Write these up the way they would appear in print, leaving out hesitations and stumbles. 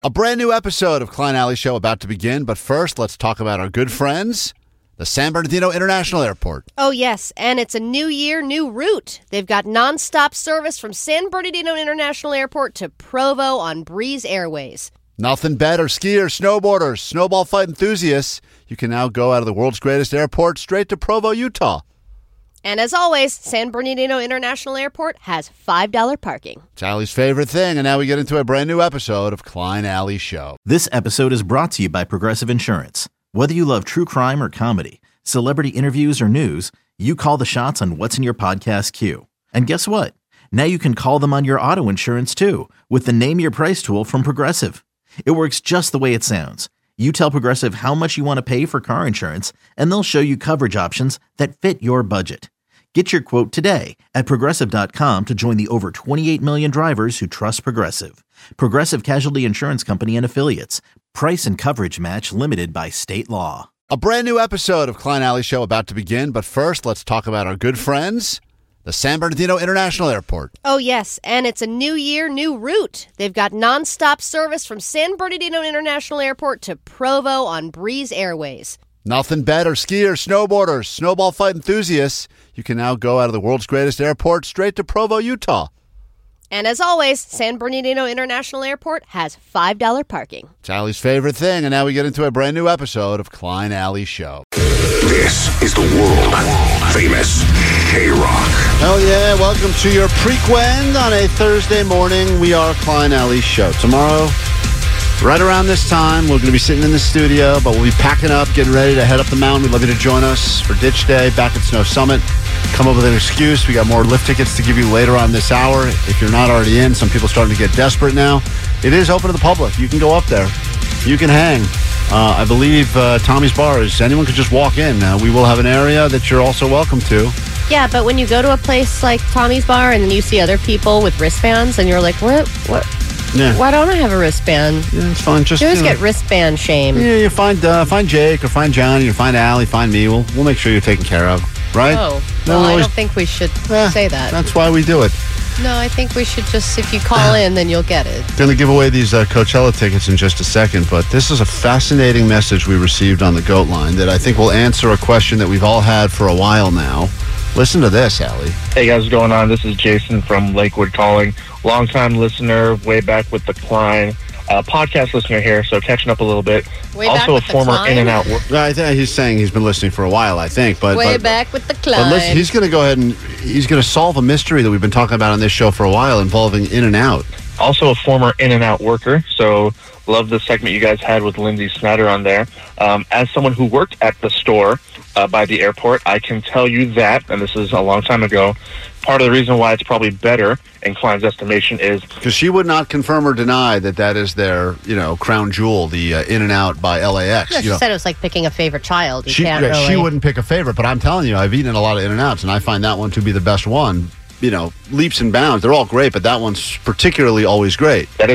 A brand new episode of Klein Alley Show about to begin, but first, let's talk about our good friends, the San Bernardino International Airport. Oh, yes, and it's a new year, new route. They've got nonstop service from San Bernardino International Airport to Provo on Breeze Airways. Nothing better, skiers, snowboarders, snowball fight enthusiasts. You can now go out of the world's greatest airport straight to Provo, Utah. And as always, San Bernardino International Airport has $5 parking. It's Allie's favorite thing, and now we get into a brand new episode of Klein Alley Show. This episode is brought to you by Progressive Insurance. Whether you love true crime or comedy, celebrity interviews or news, you call the shots on what's in your podcast queue. And guess what? Now you can call them on your auto insurance too with the Name Your Price tool from Progressive. It works just the way it sounds. You tell Progressive how much you want to pay for car insurance, and they'll show you coverage options that fit your budget. Get your quote today at Progressive.com to join the over 28 million drivers who trust Progressive. Progressive Casualty Insurance Company and Affiliates. Price and coverage match limited by state law. A brand new episode of Klein Alley Show about to begin, but first, let's talk about our good friends, the San Bernardino International Airport. Oh, yes, and it's a new year, new route. They've got nonstop service from San Bernardino International Airport to Provo on Breeze Airways. Nothing better, skiers, snowboarders, snowball fight enthusiasts. You can now go out of the world's greatest airport straight to Provo, Utah. And as always, San Bernardino International Airport has $5 parking. It's Allie's favorite thing, and now we get into a brand new episode of Klein Alley Show. This is the world-famous K-Rock. Hell yeah, welcome to your prequend on a Thursday morning. We are Klein Alley Show. Tomorrow, right around this time, we're going to be sitting in the studio, but we'll be packing up, getting ready to head up the mountain. We'd love you to join us for Ditch Day back at Snow Summit. Come up with an excuse. We got more lift tickets to give you later on this hour. If you're not already in, some people are starting to get desperate now. It is open to the public. You can go up there. You can hang. I believe Tommy's Bar is, anyone could just walk in. We will have an area that you're also welcome to. Yeah, but when you go to a place like Tommy's Bar and then you see other people with wristbands and you're like, what? Yeah. Why don't I have a wristband? Yeah, it's fine. Just you always get wristband shame. Yeah, you find Jake or find Johnny or find Allie, find me. We'll make sure you're taken care of, right? Oh, well, I don't think we should say that. That's why we do it. No, I think we should just, if you call in, then you'll get it. Going to give away these Coachella tickets in just a second, but this is a fascinating message we received on the Goat Line that I think will answer a question that we've all had for a while now. Listen to this, Allie. Hey guys, what's going on? This is Jason from Lakewood calling. Longtime listener, way back with the Klein. Podcast listener here, so catching up a little bit. Way also back a former In-N-Out worker. I think he's saying he's been listening for a while, I think. But back with the Klein. But listen, he's going to go ahead and he's going to solve a mystery that we've been talking about on this show for a while involving In-N-Out. Also a former In-N-Out worker, so love the segment you guys had with Lindsay Snyder on there. As someone who worked at the store by the airport, I can tell you that, and this is a long time ago, part of the reason why it's probably better in Klein's estimation is because she would not confirm or deny that is their, crown jewel, the In-N-Out by LAX. No, she said it was like picking a favorite child. She wouldn't pick a favorite, but I'm telling you, I've eaten a lot of In-N-Outs, and I find that one to be the best one. Leaps and bounds. They're all great, but that one's particularly always great. That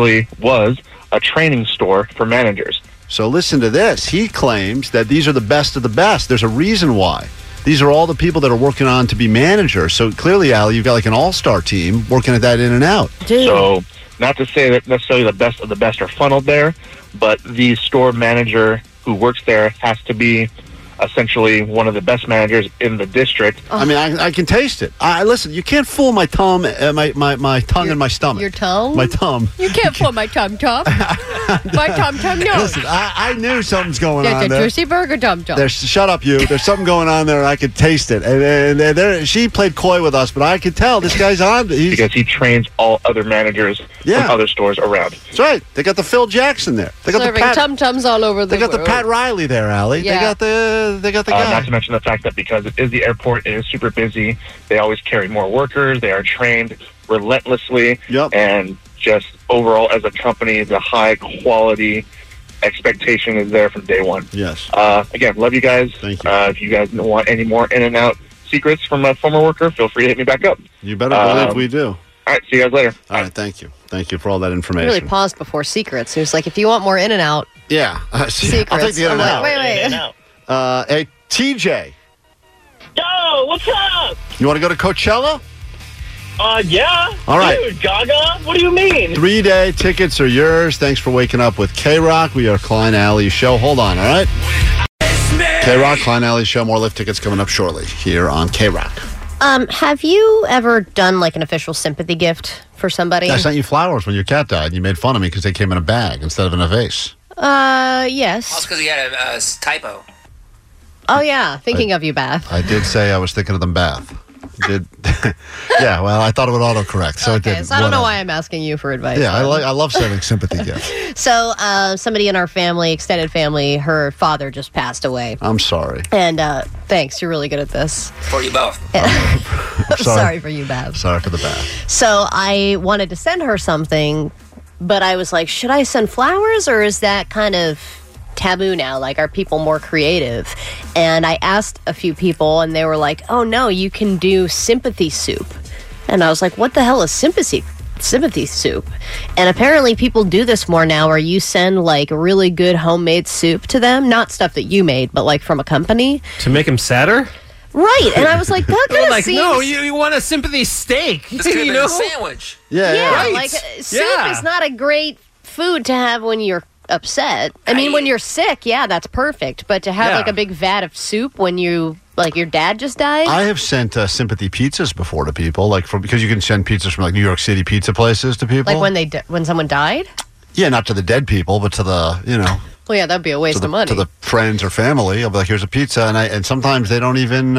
was a training store for managers. So listen to this. He claims that these are the best of the best. There's a reason why. These are all the people that are working on to be managers. So clearly, Allie, you've got like an all-star team working at that In-N-Out. Dude. So not to say that necessarily the best of the best are funneled there, but the store manager who works there has to be essentially one of the best managers in the district. I mean, I can taste it. Listen, you can't fool my tongue, my tongue and my stomach. Your tongue? My tongue. You can't fool my tongue, Tom. My tongue, no. Listen, I knew something's going on there. There's a juicy burger, Tom. Shut up, you. There's something going on there, and I could taste it. And she played coy with us, but I could tell this guy's on. Because he trains all other managers from other stores around. That's right. They got the Phil Jackson there. They got serving tum-tums all over the world. They got the Pat Riley there, Allie. Yeah. They got the guy. Not to mention the fact that because it is the airport, it is super busy. They always carry more workers. They are trained relentlessly. Yep. And just overall, as a company, the high quality expectation is there from day one. Yes. Again, love you guys. Thank you. If you guys want any more In-N-Out secrets from a former worker, feel free to hit me back up. You better believe we do. All right, see you guys later. All right, thank you. Thank you for all that information. He really paused before secrets. He was like, if you want more In-N-Out secrets. I'll take the In-N-Out. Wait. Hey, TJ. Yo, what's up? You want to go to Coachella? Yeah. All right. Dude, Gaga? What do you mean? 3-day tickets are yours. Thanks for waking up with K-Rock. We are Klein Alley Show. Hold on, all right? K-Rock, Klein Alley Show. More lift tickets coming up shortly here on K-Rock. Have you ever done like an official sympathy gift for somebody? I sent you flowers when your cat died, and you made fun of me because they came in a bag instead of in a vase. Yes. That's because he had a typo. Oh, yeah. Thinking of you, Beth. I did say I was thinking of them bath. Did yeah, well, I thought it would autocorrect, so it Okay, didn't. so I don't know Whatever. why I'm asking you for advice. Yeah, then. I love sending sympathy gifts. So, somebody in our family, extended family, her father just passed away. I'm sorry. And thanks, you're really good at this. For you both. I'm sorry for you, Bev. Sorry for the bath. So I wanted to send her something, but I was like, should I send flowers or is that kind of taboo now? Like, are people more creative? And I asked a few people and they were like, oh no, you can do sympathy soup. And I was like, what the hell is sympathy soup? And apparently people do this more now, where you send like really good homemade soup to them, not stuff that you made, but like from a company. To make him sadder? Right. And I was like, that kind of Like, seems... no, you want a sympathy steak. This could have you been know? a sandwich. Yeah, Right. like soup Yeah. is not a great food to have when you're upset. I mean, when you're sick, yeah, that's perfect. But to have Yeah. like a big vat of soup when you, like, your dad just died? I have sent sympathy pizzas before to people, like because you can send pizzas from like New York City pizza places to people. like when someone died? Yeah, not to the dead people, but to the Well, yeah, that'd be a waste to of money. the friends or family. I'll be like, here's a pizza, and sometimes they don't even.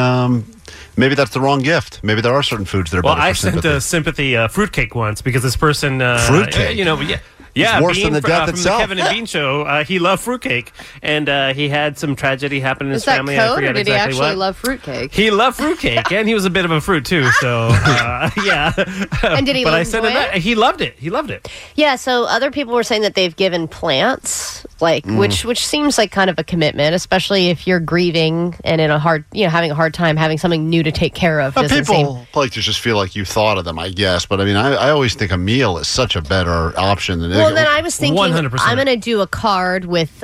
Maybe that's the wrong gift. Maybe there are certain foods that are Well, better I for sent sympathy. a sympathy fruitcake once because this person... Fruitcake? Yeah, worse Bean than the death from itself. the Kevin and Bean show. He loved fruitcake, and he had some tragedy happen in his Is that family. I code, forget or did he exactly actually what. love fruitcake? He loved fruitcake, and he was a bit of a fruit too. So yeah. And did he But I enjoy sent him that. it? He loved it. He loved it. Yeah, so other people were saying that they've given plants, like which seems like kind of a commitment, especially if you're grieving and in a hard, having a hard time, having something new to take care of. Doesn't seem... People like to just feel like you thought of them, I guess. But I mean, I always think a meal is such a better option than. Well, then I was thinking 100%. I'm going to do a card with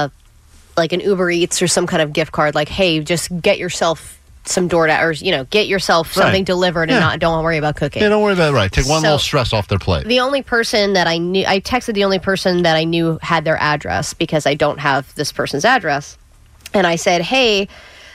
like an Uber Eats or some kind of gift card. Like, hey, just get yourself some DoorDash, or get yourself something Right. delivered and don't worry about cooking. Yeah, don't worry about it. Right. Take one So- little stress off their plate. The only person that I texted the only person that I knew had their address, because I don't have this person's address. And I said, hey,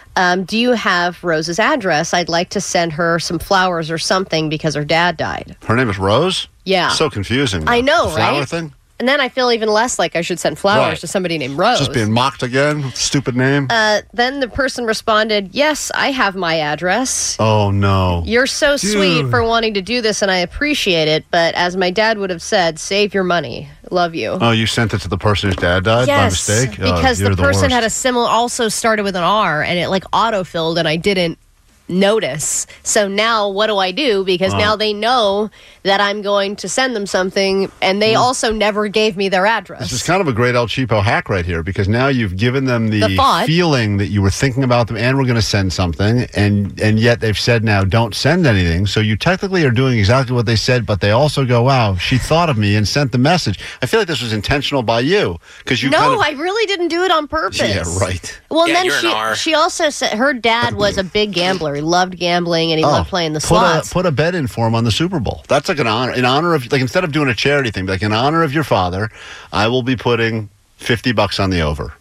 do you have Rose's address? I'd like to send her some flowers or something because her dad died. Her name is Rose? Yeah. So confusing. I know, The flower right? thing? And then I feel even less like I should send flowers Right. to somebody named Rose. Just being mocked again? Stupid name? Then the person responded, yes, I have my address. Oh, no. You're so sweet for wanting to do this, and I appreciate it. But as my dad would have said, save your money. Love you. Oh, you sent it to the person whose dad died by Yes, mistake? because Oh, the person worst. had a similar, also started with an R, and it like autofilled, and I didn't notice. So now what do I do? Because now they know that I'm going to send them something, and they also never gave me their address. This is kind of a great El Cheapo hack right here, because now you've given them the thought. feeling that you were thinking about them and were going to send something, and yet they've said now don't send anything. So you technically are doing exactly what they said, but they also go, wow, she thought of me and sent the message. I feel like this was intentional by you, because you No, kind of... I really didn't do it on purpose. Yeah, right. Well, Yeah, then you're an R. she also said her dad was a big gambler. He loved gambling and he loved playing the put slots. put a bet in for him on the Super Bowl. That's like in honor of, like, instead of doing a charity thing, like in honor of your father, I will be putting $50 on the over.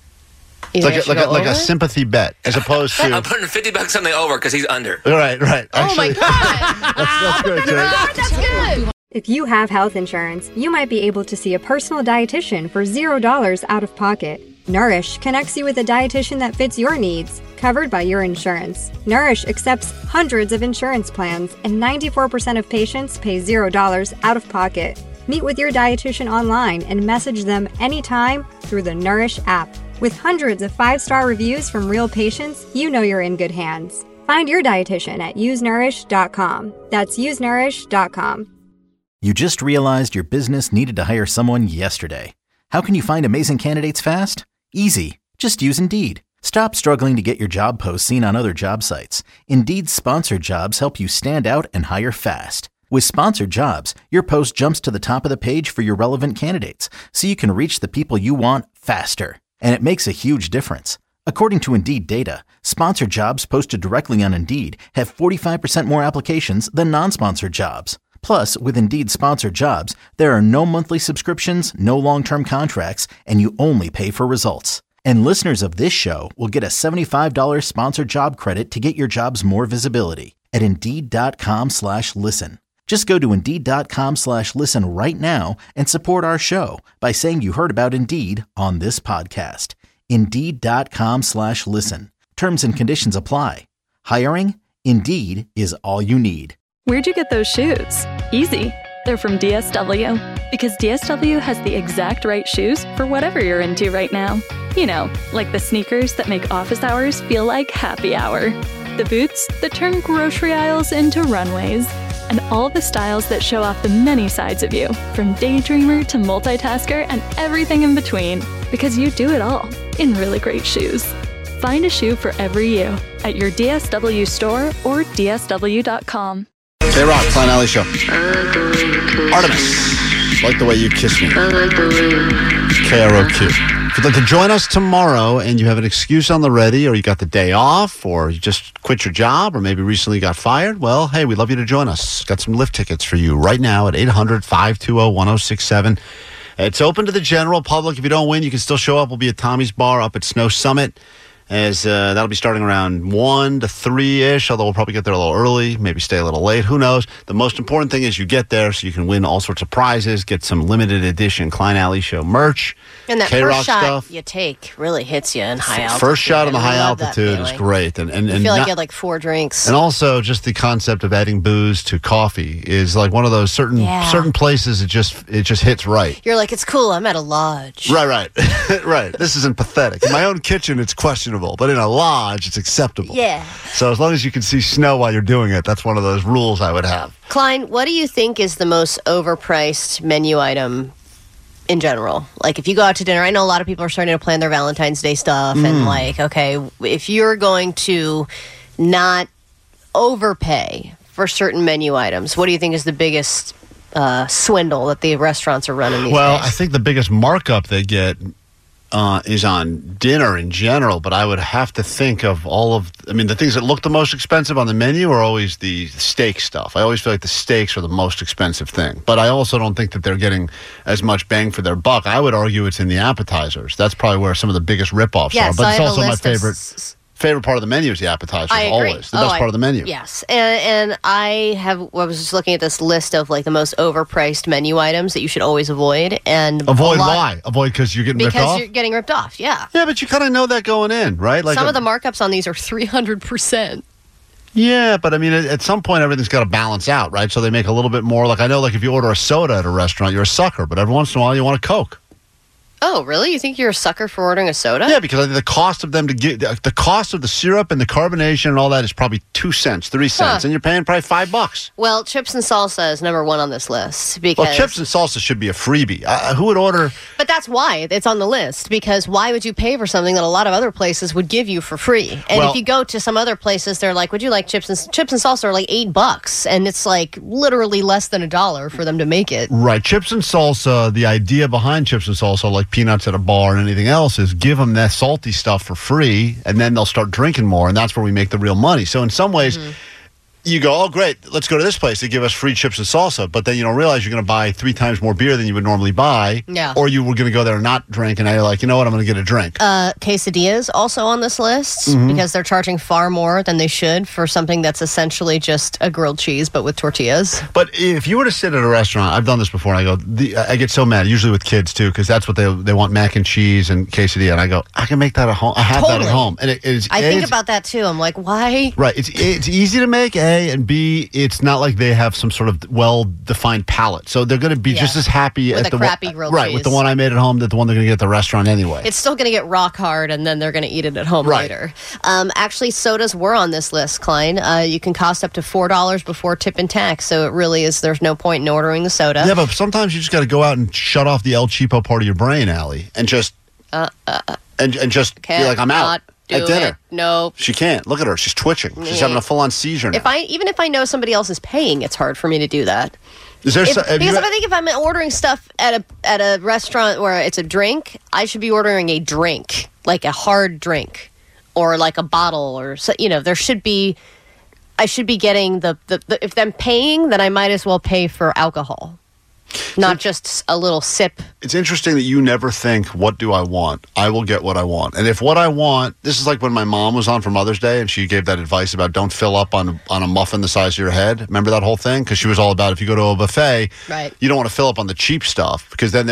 You It's think I like should a, go like a over? sympathy bet, as opposed to... I'm putting $50 on the over because he's under. Right. Oh my Actually, God! that's good, Jake. That's good. If you have health insurance, you might be able to see a personal dietitian for $0 out of pocket. Nourish connects you with a dietitian that fits your needs, covered by your insurance. Nourish accepts hundreds of insurance plans, and 94% of patients pay $0 out of pocket. Meet with your dietitian online and message them anytime through the Nourish app. With hundreds of 5-star reviews from real patients, you know you're in good hands. Find your dietitian at usenourish.com. That's usenourish.com. You just realized your business needed to hire someone yesterday. How can you find amazing candidates fast? Easy. Just use Indeed. Stop struggling to get your job posts seen on other job sites. Indeed's sponsored jobs help you stand out and hire fast. With sponsored jobs, your post jumps to the top of the page for your relevant candidates, so you can reach the people you want faster. And it makes a huge difference. According to Indeed data, sponsored jobs posted directly on Indeed have 45% more applications than non-sponsored jobs. Plus, with Indeed sponsored jobs, there are no monthly subscriptions, no long-term contracts, and you only pay for results. And listeners of this show will get a $75 sponsored job credit to get your jobs more visibility at Indeed.com/listen. Just go to Indeed.com/listen right now and support our show by saying you heard about Indeed on this podcast. Indeed.com/listen. Terms and conditions apply. Hiring? Indeed is all you need. Where'd you get those shoes? Easy. They're from DSW. Because DSW has the exact right shoes for whatever you're into right now. You know, like the sneakers that make office hours feel like happy hour. The boots that turn grocery aisles into runways. And all the styles that show off the many sides of you, from daydreamer to multitasker and everything in between. Because you do it all in really great shoes. Find a shoe for every you at your DSW store or DSW.com. K-Rock, Klein Alley Show. Artemis, like the way you kiss me. KROQ. If you'd like to join us tomorrow and you have an excuse on the ready, or you got the day off, or you just quit your job, or maybe recently got fired, well, hey, we'd love you to join us. Got some lift tickets for you right now at 800-520-1067. It's open to the general public. If you don't win, you can still show up. We'll be at Tommy's Bar up at Snow Summit. As that'll be starting around 1 to 3-ish, although we'll probably get there a little early, maybe stay a little late. Who knows? The most important thing is you get there so you can win all sorts of prizes, get some limited edition Klein Alley Show merch. And that K-Rock first shot stuff. you take really hits you in high altitude. First shot on the high I love that altitude is feeling. great. And I feel like you had like 4 drinks. And also, just the concept of adding booze to coffee is like one of those certain places it just hits right. You're like, it's cool, I'm at a lodge. Right. Right. This isn't pathetic. In my own kitchen, it's questionable, but in a lodge, it's acceptable. Yeah. So as long as you can see snow while you're doing it, that's one of those rules I would have. Klein, what do you think is the most overpriced menu item in general? Like, if you go out to dinner, I know a lot of people are starting to plan their Valentine's Day stuff, and like, okay, if you're going to not overpay for certain menu items, what do you think is the biggest swindle that the restaurants are running these days? Well, I think the biggest markup they get is on dinner in general, but I would have to think of the things that look the most expensive on the menu are always the steak stuff. I always feel like the steaks are the most expensive thing, but I also don't think that they're getting as much bang for their buck. I would argue it's in the appetizers. That's probably where some of the biggest ripoffs are, but it's also my favorite part of the menu is the appetizers. I agree. Always the best part of the menu. Yes, and I was just looking at this list of like the most overpriced menu items that you should always avoid. And why? Avoid because you're getting ripped off? Because you're getting ripped off, yeah. Yeah, but you kind of know that going in, right? Like some of the markups on these are 300%. Yeah, but I mean, at some point, everything's got to balance out, right? So they make a little bit more. Like I know, like if you order a soda at a restaurant, you're a sucker, but every once in a while, you want a Coke. Oh, really? You think you're a sucker for ordering a soda? Yeah, because I think the cost of them to get the cost of the syrup and the carbonation and all that is probably 2 cents, 3 cents, and you're paying probably $5. Well, chips and salsa is number 1 on this list because chips and salsa should be a freebie. Who would order? But that's why it's on the list, because why would you pay for something that a lot of other places would give you for free? And if you go to some other places, they're like, "Would you like chips and salsa?" Are like $8, and it's like literally less than $1 for them to make it. Right, chips and salsa. The idea behind chips and salsa, like peanuts at a bar and anything else, is give them that salty stuff for free, and then they'll start drinking more, and that's where we make the real money. So in some ways, you go, oh, great, let's go to this place. They give us free chips and salsa, but then you don't realize you're going to buy 3 times more beer than you would normally buy, or you were going to go there and not drink, and now you're like, you know what, I'm going to get a drink. Quesadillas also on this list because they're charging far more than they should for something that's essentially just a grilled cheese, but with tortillas. But if you were to sit at a restaurant, I've done this before, and I go, I get so mad, usually with kids too, because that's what they want, mac and cheese and quesadilla, and I go, I can make that at home. I have that at home. And I think about that too. I'm like, why? Right. It's easy to make, A, and B, it's not like they have some sort of well-defined palate. So they're going to be just as happy with at the crappy grilled cheese. with the one I made at home that the one they're going to get at the restaurant anyway. It's still going to get rock hard, and then they're going to eat it at home later. Actually, sodas were on this list, Klein. You can cost up to $4 before tip and tax, so it really is, there's no point in ordering the soda. Yeah, but sometimes you just got to go out and shut off the El Cheapo part of your brain, Allie, and just and just be like, I'm out. At dinner. No. She can't. Look at her. She's twitching. She's having a full-on seizure now. Even if I know somebody else is paying, it's hard for me to do that. Is there because I think if I'm ordering stuff at a restaurant where it's a drink, I should be ordering a drink, like a hard drink. or like a bottle or so, there should be. I should be getting the if I'm paying, then I might as well pay for alcohol, not just a little sip. It's interesting that you never think, what do I want? I will get what I want. And if what I want, this is like when my mom was on for Mother's Day and she gave that advice about don't fill up on a muffin the size of your head. Remember that whole thing? Because she was all about if you go to a buffet, right, you don't want to fill up on the cheap stuff because then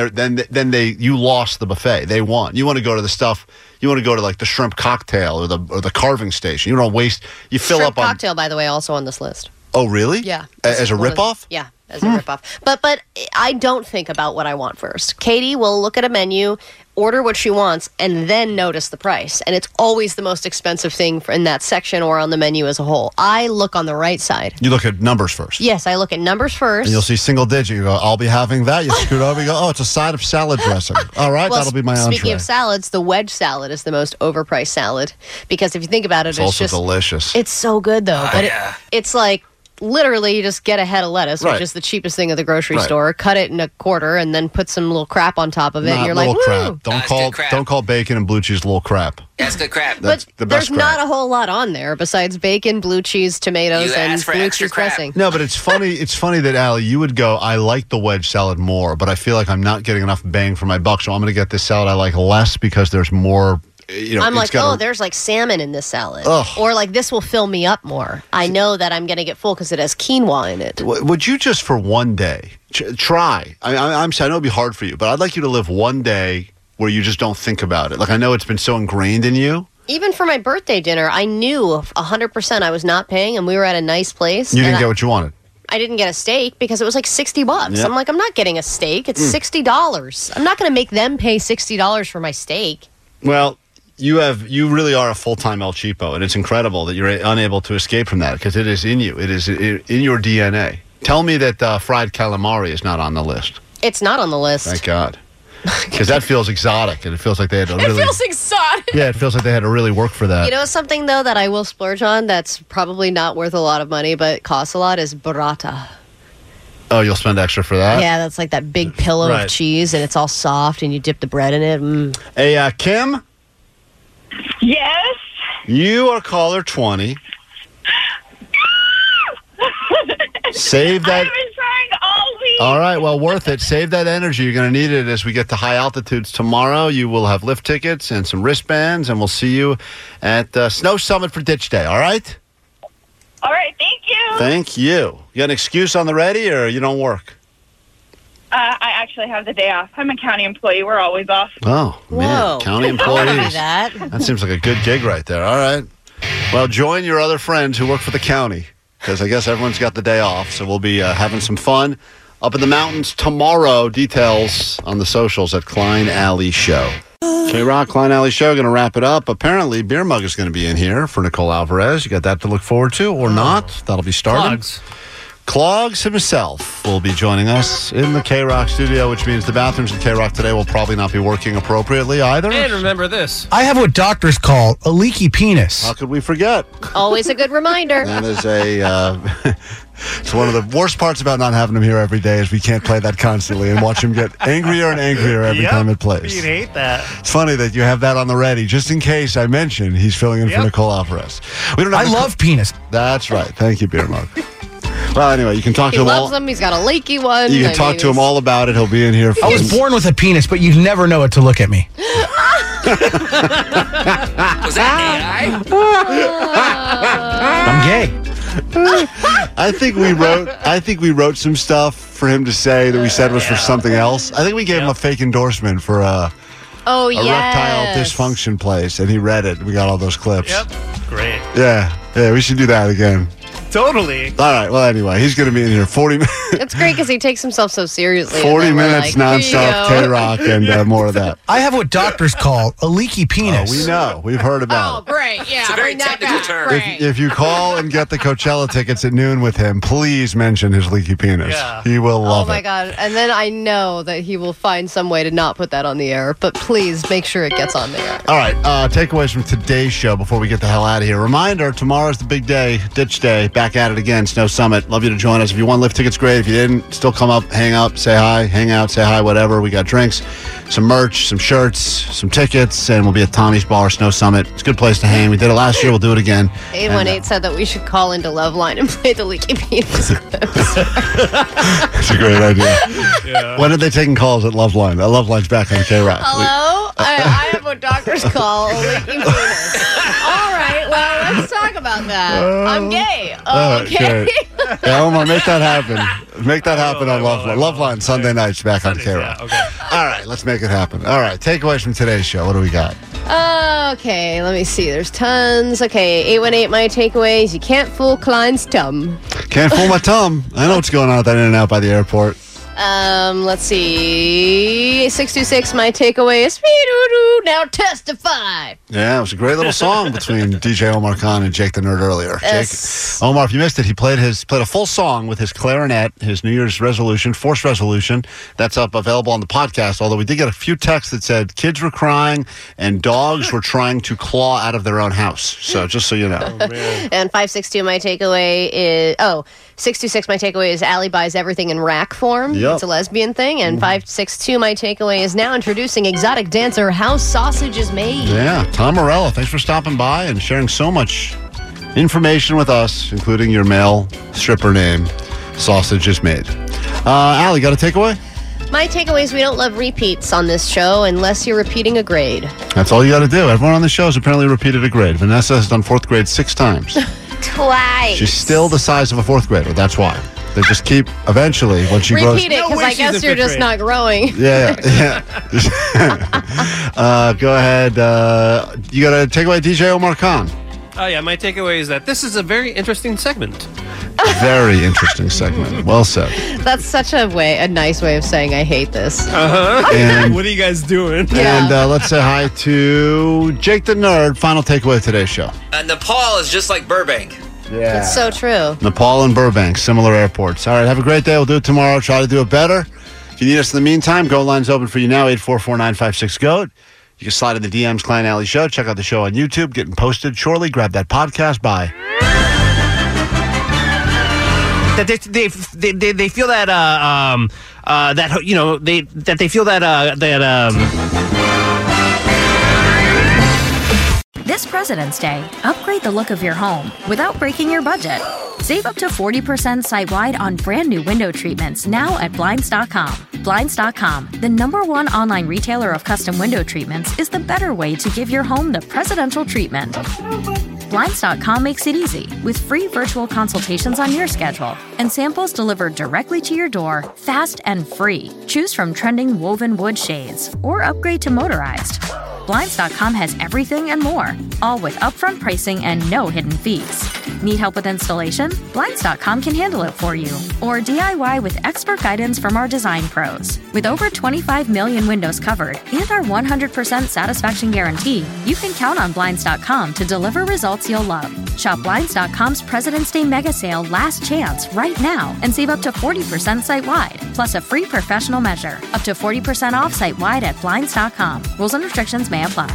you lost the buffet. They won. You want to go to the stuff. You want to go to like the shrimp cocktail or the carving station. You don't waste. You fill shrimp up on cocktail, by the way, also on this list. Oh, really? Yeah. As a ripoff? Yeah, as a ripoff. But I don't think about what I want first. Katie will look at a menu, order what she wants, and then notice the price. And it's always the most expensive thing in that section or on the menu as a whole. I look on the right side. You look at numbers first. Yes, I look at numbers first. And you'll see single digit. You go, I'll be having that. You scoot over, you go, oh, it's a side of salad dressing. All right, well, that'll be my entree. Speaking of salads, the wedge salad is the most overpriced salad. Because if you think about it, it's also just delicious. It's so good, though. But it's like, literally, you just get a head of lettuce, which is the cheapest thing at the grocery store. Cut it in a quarter, and then put some little crap on top of it. And you're like, crap. Don't call bacon and blue cheese little crap. That's good crap. That's the best there's not a whole lot on there besides bacon, blue cheese, tomatoes, and blue cheese dressing. No, but it's funny. It's funny that Allie, you would go, I like the wedge salad more, but I feel like I'm not getting enough bang for my buck, so I'm going to get this salad I like less because there's more. I'm like, there's like salmon in this salad. Ugh. Or like, this will fill me up more. I know that I'm going to get full because it has quinoa in it. Would you just for one day try? I know it'd be hard for you, but I'd like you to live one day where you just don't think about it. Like, I know it's been so ingrained in you. Even for my birthday dinner, I knew 100% I was not paying, and we were at a nice place. You didn't get what you wanted. I didn't get a steak because it was like $60. Yep. I'm like, I'm not getting a steak. It's $60. I'm not going to make them pay $60 for my steak. Well, you really are a full-time El Cheapo, and it's incredible that you're unable to escape from that because it is in you. It is in your DNA. Tell me that fried calamari is not on the list. It's not on the list. Thank God. Because that feels exotic, and it feels like they had to really... It feels exotic. Yeah, it feels like they had to really work for that. You know something, though, that I will splurge on that's probably not worth a lot of money, but costs a lot is burrata. Oh, you'll spend extra for that? Yeah, that's like that big pillow of cheese, and it's all soft, and you dip the bread in it. Hey, Kim? Yes? You are caller 20. Save that. I've been trying all week. All right, well, worth it. Save that energy. You're going to need it as we get to high altitudes tomorrow. You will have lift tickets and some wristbands, and we'll see you at Snow Summit for Ditch Day, all right? All right, thank you. Thank you. You got an excuse on the ready, or you don't work? I actually have the day off. I'm a county employee. We're always off. Oh, man. County employees. That seems like a good gig right there. All right. Well, join your other friends who work for the county because I guess everyone's got the day off. So we'll be having some fun up in the mountains tomorrow. Details on the socials at Klein Alley Show. K-Rock, Klein Alley Show, going to wrap it up. Apparently, Beer Mug is going to be in here for Nicole Alvarez. You got that to look forward to or not? That'll be starting. Clogs himself will be joining us in the K-Rock studio, which means the bathrooms in K-Rock today will probably not be working appropriately either. And remember this. I have what doctors call a leaky penis. How could we forget? Always a good reminder. That is it's one of the worst parts about not having him here every day is we can't play that constantly and watch him get angrier and angrier every time it plays. You'd hate that. It's funny that you have that on the ready, just in case I mention he's filling in for Nicole Alvarez. I love penis. That's right. Thank you, Beer Mug. Well, anyway, you can talk to him all. He loves them. He's got a leaky one. You can talk to him all about it. He'll be in here. I was born with a penis, but you'd never know it to look at me. Was that AI? I'm gay. I think we wrote some stuff for him to say that we said was for something else. I think we gave him a fake endorsement for a reptile dysfunction place, and he read it. We got all those clips. Yep. Great. Yeah, we should do that again. Totally. All right. Well, anyway, he's going to be in here 40 minutes. It's great because he takes himself so seriously. 40 minutes nonstop K-Rock and more of that. I have what doctors call a leaky penis. Oh, we know. We've heard about it. Great. Yeah. It's a very technical term. If you call and get the Coachella tickets at noon with him, please mention his leaky penis. Yeah. He will love it. Oh, my God. And then I know that he will find some way to not put that on the air, but please make sure it gets on the air. All right. Takeaways from today's show before we get the hell out of here. Reminder, tomorrow's the big day, Ditch Day. Back back at it again. Snow Summit. Love you to join us. If you won lift tickets, great. If you didn't, still come up, hang up, say hi, hang out, say hi, whatever. We got drinks, some merch, some shirts, some tickets, and we'll be at Tommy's Bar, Snow Summit. It's a good place to hang. We did it last year. We'll do it again. 818 said that we should call into Loveline and play the Leaky Penis. That's a great idea. Yeah. When are they taking calls at Loveline? Loveline's back on K-Rock. Hello? I have a doctor's call. Leaky penis. All right, well, let's talk about that. I'm gay. Okay. Yeah, Omar, make that happen. Make that happen on Loveline. Loveline, Sunday nights back on K-Rock. Yeah, okay. All right, let's make it happen. All right, takeaways from today's show. What do we got? Okay, let me see. There's tons. Okay, 818, my takeaways. You can't fool Klein's tum. Can't fool my tum. I know what's going on with that In-N-Out by the airport. Let's see. 626, my takeaway is Speedoo. Now testify. Yeah, it was a great little song between DJ Omar Khan and Jake the Nerd earlier. Yes. Jake, Omar, if you missed it, he played a full song with his clarinet, his New Year's resolution, forced resolution. That's available on the podcast, although we did get a few texts that said kids were crying and dogs were trying to claw out of their own house. So just so you know. Oh, and 562, my takeaway is... 626, my takeaway is Allie buys everything in rack form. Yep. It's a lesbian thing. And 562, my takeaway is now introducing exotic dancer How Sausage is Made. Yeah, Tom Morello, thanks for stopping by and sharing so much information with us, including your male stripper name, Sausage is Made. Allie, got a takeaway? My takeaway is we don't love repeats on this show unless you're repeating a grade. That's all you got to do. Everyone on the show has apparently repeated a grade. Vanessa has done fourth grade 6 times. Twice. She's still the size of a fourth grader. That's why. They just keep, eventually, when she grows... Repeat it, because I guess you're just not growing. Yeah. Go ahead. You got to take away DJ Omar Khan. Oh, yeah, my takeaway is that this is a very interesting segment. Very interesting segment. Well said. That's such a nice way of saying I hate this. And, what are you guys doing? And let's say hi to Jake the Nerd. Final takeaway of today's show. Nepal is just like Burbank. Yeah. It's so true. Nepal and Burbank, similar airports. All right, have a great day. We'll do it tomorrow. Try to do it better. If you need us in the meantime, Go Line's open for you now, 844-956-GOAT. You can slide in the DMs, Klein Alley Show. Check out the show on YouTube, getting posted shortly. Grab that podcast. Bye. That they feel that they feel that This President's Day, upgrade the look of your home without breaking your budget. Save up to 40% site-wide on brand new window treatments now at Blinds.com. Blinds.com, the #1 online retailer of custom window treatments, is the better way to give your home the presidential treatment. Blinds.com makes it easy with free virtual consultations on your schedule and samples delivered directly to your door, fast and free. Choose from trending woven wood shades or upgrade to motorized. Blinds.com has everything and more, all with upfront pricing and no hidden fees. Need help with installation? Blinds.com can handle it for you. Or DIY with expert guidance from our design pros. With over 25 million windows covered and our 100% satisfaction guarantee, you can count on Blinds.com to deliver results you'll love. Shop Blinds.com's President's Day Mega Sale Last Chance right now and save up to 40% site-wide, plus a free professional measure. Up to 40% off site-wide at Blinds.com. Rules and restrictions may apply.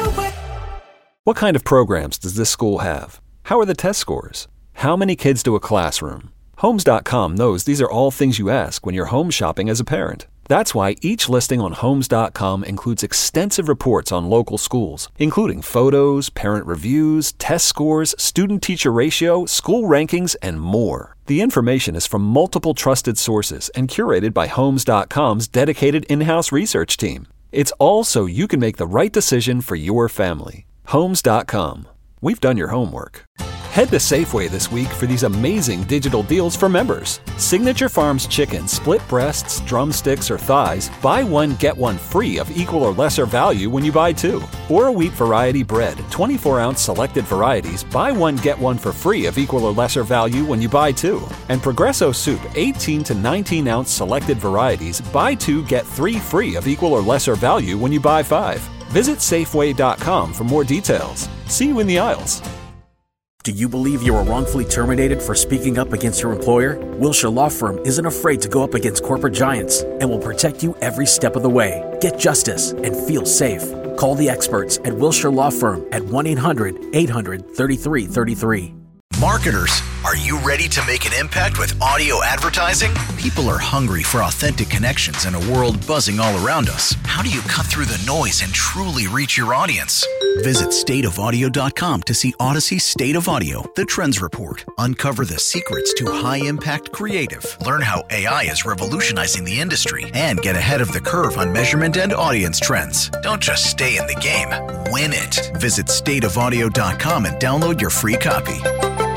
What kind of programs does this school have? How are the test scores? How many kids do a classroom? Homes.com knows these are all things you ask when you're home shopping as a parent. That's why each listing on Homes.com includes extensive reports on local schools, including photos, parent reviews, test scores, student-teacher ratio, school rankings, and more. The information is from multiple trusted sources and curated by Homes.com's dedicated in-house research team. It's all so you can make the right decision for your family. Homes.com. We've done your homework. Head to Safeway this week for these amazing digital deals for members. Signature Farms chicken, split breasts, drumsticks, or thighs, buy one, get one free of equal or lesser value when you buy 2. Or a wheat variety bread, 24-ounce selected varieties, buy one, get one for free of equal or lesser value when you buy 2. And Progresso soup, 18 to 19-ounce selected varieties, buy 2, get 3 free of equal or lesser value when you buy 5. Visit Safeway.com for more details. See you in the aisles. Do you believe you were wrongfully terminated for speaking up against your employer? Wilshire Law Firm isn't afraid to go up against corporate giants and will protect you every step of the way. Get justice and feel safe. Call the experts at Wilshire Law Firm at 1-800-800-3333. Marketers, Are you ready to make an impact with audio advertising? People are hungry for authentic connections in a world buzzing all around us. How do you cut through the noise and truly reach your audience? Visit stateofaudio.com to see Odyssey State of Audio, the Trends Report. Uncover the secrets to high-impact creative. Learn how AI is revolutionizing the industry and get ahead of the curve on measurement and audience trends. Don't just stay in the game, win it. Visit stateofaudio.com and download your free copy.